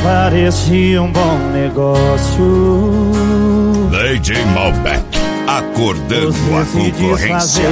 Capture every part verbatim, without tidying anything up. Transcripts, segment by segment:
parecia um bom negócio. Lady Malbec, acordando a concorrência.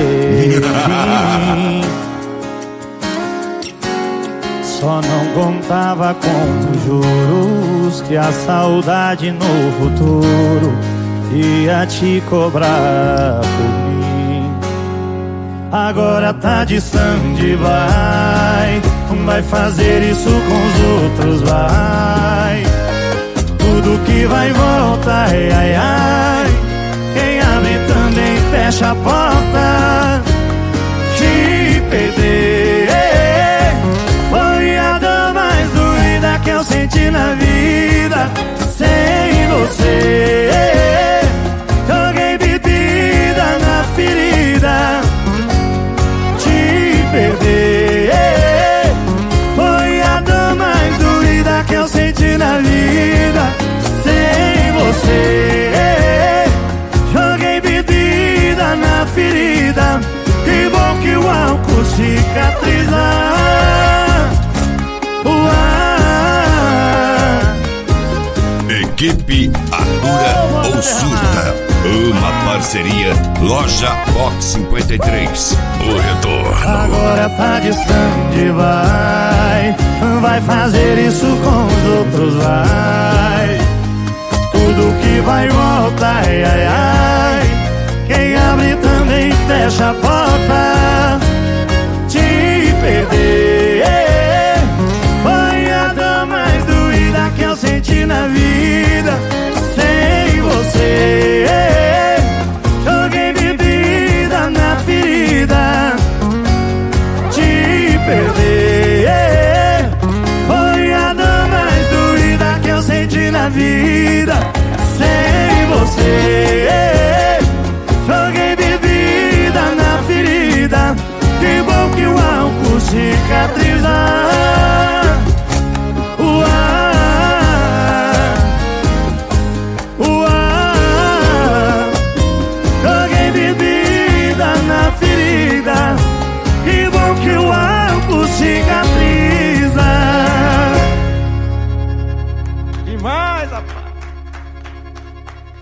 Só não contava com os juros que a saudade no futuro ia te cobrar por mim. Agora tá distante, vai, vai fazer isso com os outros, vai. Tudo que vai volta, ai, ai, ai. Quem abre também fecha a porta. Te perder foi a dor mais doída que eu senti na vida. Sem você joguei bebida na ferida. Te perder foi a dor mais doída que eu senti na vida. Sem você joguei bebida na ferida. Que bom que o álcool cicatriza. Equipe Atura ou Surta. Uma parceria Loja Box cinquenta e três. O retorno. Agora tá distante, vai. Vai fazer isso com os outros, vai. Tudo que vai volta, ai, ai, ai. Quem abre também fecha a porta. Te perder foi a dor mais doída que eu senti na vida. Sem você joguei bebida na ferida. Te perder foi a dor mais doída que eu senti na vida.